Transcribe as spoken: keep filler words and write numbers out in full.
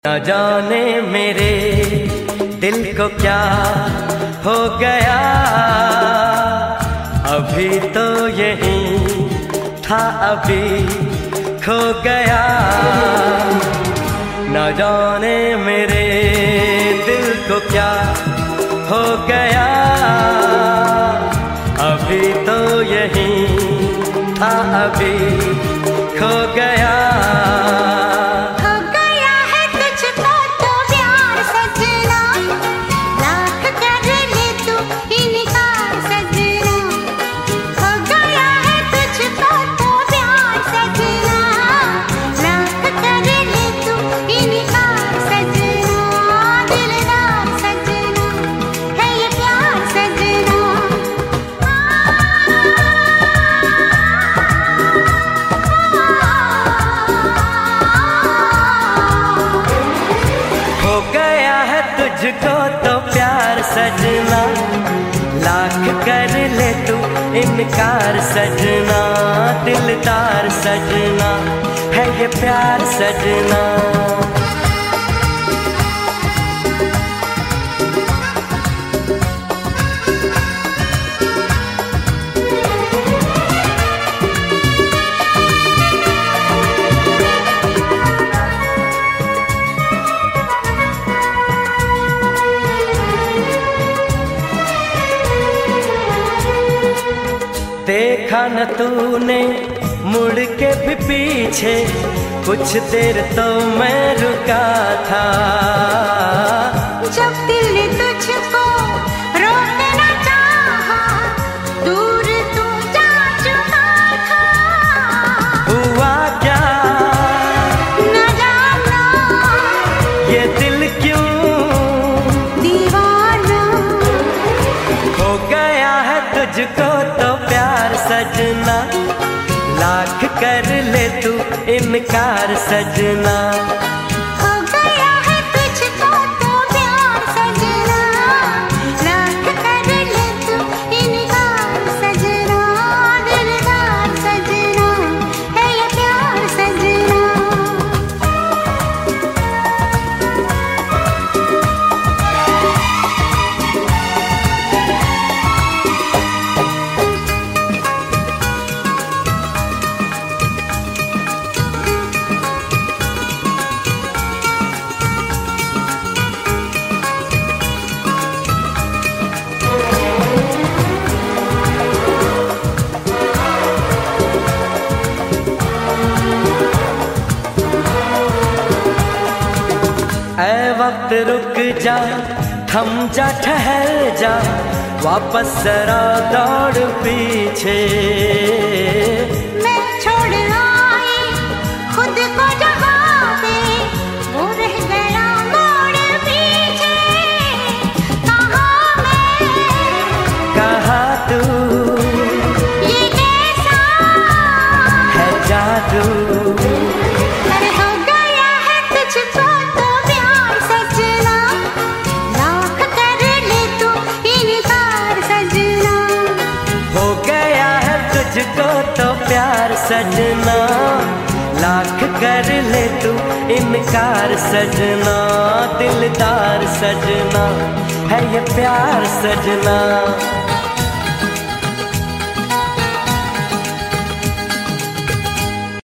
न जाने मेरे दिल को क्या हो गया, अभी तो यही था अभी खो गया। न जाने मेरे दिल को क्या हो गया, अभी तो यही था अभी खो गया। तुझको तो प्यार सजना, लाख कर ले तू इनकार सजना। दिलदार सजना है ये प्यार सजना। देखा न तूने मुड़ के भी पीछे, कुछ देर तो मैं रुका था। जब दिल ने तुझको रोकना चाहा, दूर तू जा चुका था। हुआ क्या न जाना, ये दिल क्यों दीवाना हो गया है तुझको तो प्यार सजना। लाख कर ले तू इनकार सजना। हो गया है तुझको तो प्यार सजना, लाख कर ले तू इनकार सजना। दिलदार सजना है ये प्यार सजना। ऐ वक्त रुक जा, थम जा, ठहर जा, वापस जरा दौड़ पीछे। मैं छोड़ आई खुद को जहाँ पे, वो रह गया मोड़ पीछे। कहाँ मैं कहाँ तू, ये कैसा है जादू। अरे हो गया है तुझको तो प्यार सजना, लाख कर ले तू इनकार सजना। हो गया है तुझको तो प्यार सजना, लाख कर ले तू इनकार सजना। दिलदार सजना है ये प्यार सजना।